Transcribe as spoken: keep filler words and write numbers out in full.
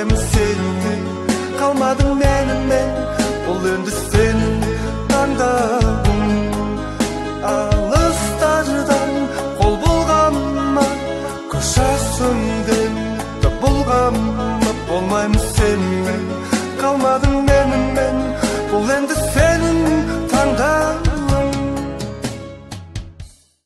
болмаймын сенде, қалмадың менімен, бұл енді сенің таңдауың. Алыстардан қол бұлғама, көшесіңден де бұлғама, болмаймын сенде, қалмадың менімен,